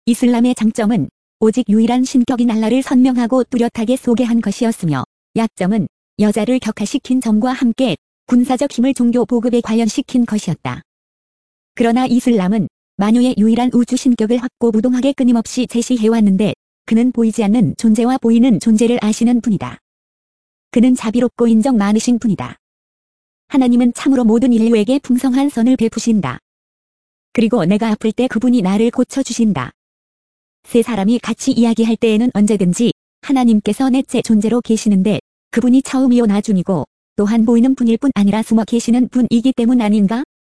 이슬람의 장점은 오직 유일한 신격인 알라를 선명하고 뚜렷하게 소개한 것이었으며, 약점은 여자를 격화시킨 점과 함께 군사적 힘을 종교 보급에 관련시킨 것이었다. 그러나 이슬람은 만유의 유일한 우주 신격을 확고부동하게 끊임없이 제시해왔는데, 그는 보이지 않는 존재와 보이는 존재를 아시는 분이다. 그는 자비롭고 인정 많으신 분이다. 하나님은 참으로 모든 인류에게 풍성한 선을 베푸신다. 그리고 내가 아플 때 그분이 나를 고쳐주신다. 세 사람이 같이 이야기할 때에는 언제든지 하나님께서 넷째 존재로 계시는데, 그분이 처음이요 나중이고 또한 보이는 분일 뿐 아니라 숨어 계시는 분이기 때문 아닌가?